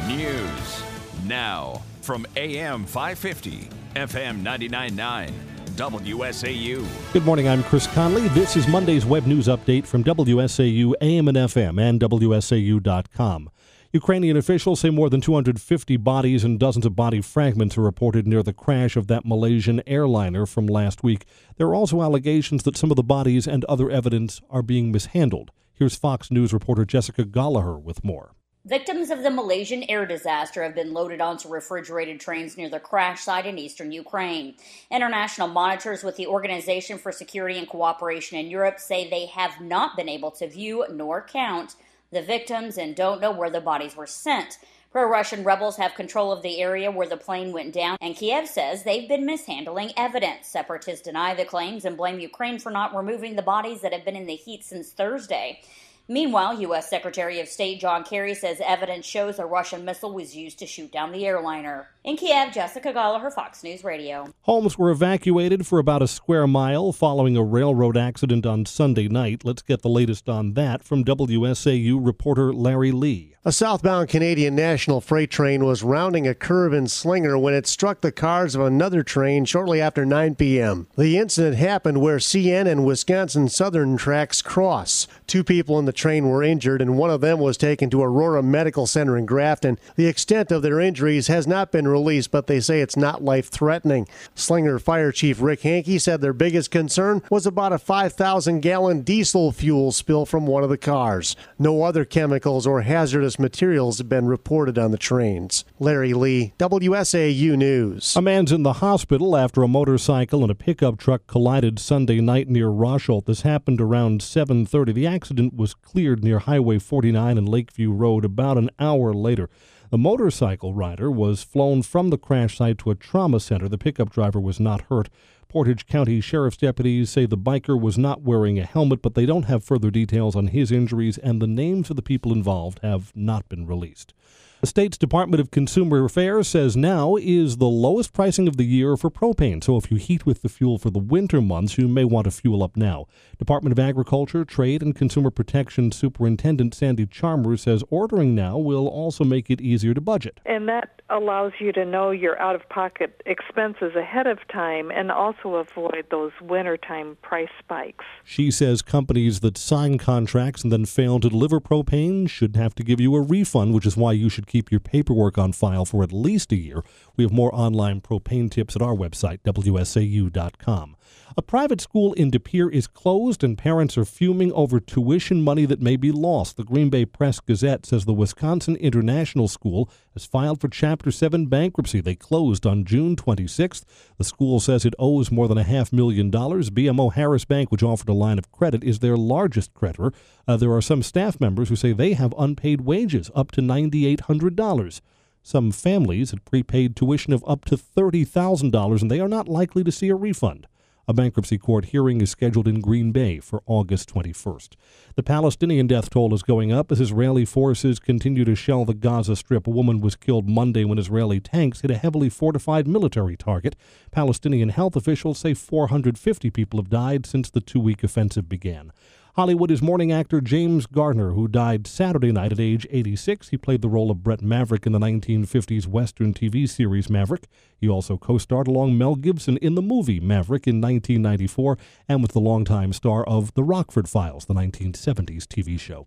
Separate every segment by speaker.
Speaker 1: News. Now, from AM 550, FM 99.9, WSAU.
Speaker 2: Good morning, I'm Chris Conley. This is Monday's web news update from WSAU, AM and FM, and WSAU.com. Ukrainian officials say more than 250 bodies and dozens of body fragments are reported near the crash of that Malaysian airliner from last week. There are also allegations that some of the bodies and other evidence are being mishandled. Here's Fox News reporter Jessica Gallagher with more.
Speaker 3: Victims of the Malaysian air disaster have been loaded onto refrigerated trains near the crash site in eastern Ukraine. International monitors with the Organization for Security and Cooperation in Europe say they have not been able to view nor count the victims and don't know where the bodies were sent. Pro-Russian rebels have control of the area where the plane went down, and Kiev says they've been mishandling evidence. Separatists deny the claims and blame Ukraine for not removing the bodies that have been in the heat since Thursday. Meanwhile, U.S. Secretary of State John Kerry says evidence shows a Russian missile was used to shoot down the airliner. In Kiev, Jessica Gallagher, Fox News Radio.
Speaker 2: Homes were evacuated for about a square mile following a railroad accident on Sunday night. Let's get the latest on that from WSAU reporter Larry Lee.
Speaker 4: A southbound Canadian National freight train was rounding a curve in Slinger when it struck the cars of another train shortly after 9 p.m. The incident happened where CN and Wisconsin Southern tracks cross. 2 people in the train were injured, and one of them was taken to Aurora Medical Center in Grafton. The extent of their injuries has not been released, but they say it's not life-threatening. Slinger Fire Chief Rick Hankey said their biggest concern was about a 5,000-gallon diesel fuel spill from one of the cars. No other chemicals or hazardous materials have been reported on the trains. Larry Lee, WSAU News.
Speaker 2: A man's in the hospital after a motorcycle and a pickup truck collided Sunday night near Rosholt. This happened around 7:30. The accident was cleared near Highway 49 and Lakeview Road about an hour later. The motorcycle rider was flown from the crash site to a trauma center. The pickup driver was not hurt. Portage County Sheriff's deputies say the biker was not wearing a helmet, but they don't have further details on his injuries, and the names of the people involved have not been released. The state's Department of Consumer Affairs says now is the lowest pricing of the year for propane. So if you heat with the fuel for the winter months, you may want to fuel up now. Department of Agriculture, Trade, and Consumer Protection Superintendent Sandy Chalmers says ordering now will also make it easier to budget.
Speaker 5: And that allows you to know your out-of-pocket expenses ahead of time and also avoid those wintertime price spikes.
Speaker 2: She says companies that sign contracts and then fail to deliver propane should have to give you a refund, which is why you should keep your paperwork on file for at least a year. We have more online propane tips at our website, WSAU.com. A private school in De Pere is closed and parents are fuming over tuition money that may be lost. The Green Bay Press-Gazette says the Wisconsin International School has filed for Chapter 7 bankruptcy. They closed on June 26th. The school says it owes more than $500,000. BMO Harris Bank, which offered a line of credit, is their largest creditor. There are some staff members who say they have unpaid wages up to $9,800. Some families had prepaid tuition of up to $30,000, and they are not likely to see a refund. A bankruptcy court hearing is scheduled in Green Bay for August 21st. The Palestinian death toll is going up as Israeli forces continue to shell the Gaza Strip. A woman was killed Monday when Israeli tanks hit a heavily fortified military target. Palestinian health officials say 450 people have died since the 2-week offensive began. Hollywood is mourning actor James Garner, who died Saturday night at age 86. He played the role of Brett Maverick in the 1950s Western TV series Maverick. He also co-starred along Mel Gibson in the movie Maverick in 1994 and was the longtime star of The Rockford Files, the 1970s TV show.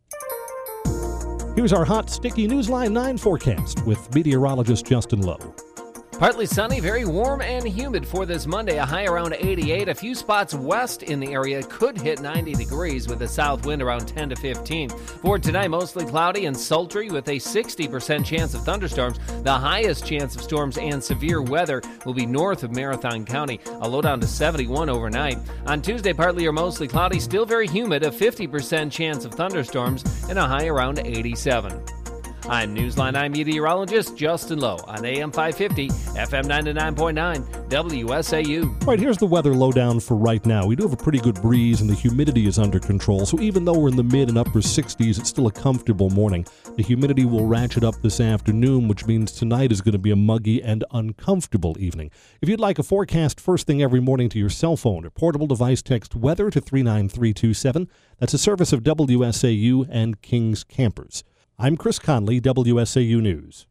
Speaker 2: Here's our hot, sticky Newsline 9 forecast with meteorologist Justin Lowe.
Speaker 6: Partly sunny, very warm and humid for this Monday, a high around 88. A few spots west in the area could hit 90 degrees with a south wind around 10 to 15. For tonight, mostly cloudy and sultry with a 60% chance of thunderstorms. The highest chance of storms and severe weather will be north of Marathon County, a low down to 71 overnight. On Tuesday, partly or mostly cloudy, still very humid, a 50% chance of thunderstorms, and a high around 87. I'm Newsline 9 meteorologist Justin Lowe on AM 550, FM 99.9, WSAU.
Speaker 2: All right, here's the weather lowdown for right now. We do have a pretty good breeze and the humidity is under control, so even though we're in the mid and upper 60s, it's still a comfortable morning. The humidity will ratchet up this afternoon, which means tonight is going to be a muggy and uncomfortable evening. If you'd like a forecast first thing every morning to your cell phone or portable device, text weather to 39327. That's a service of WSAU and King's Campers. I'm Chris Conley, WSAU News.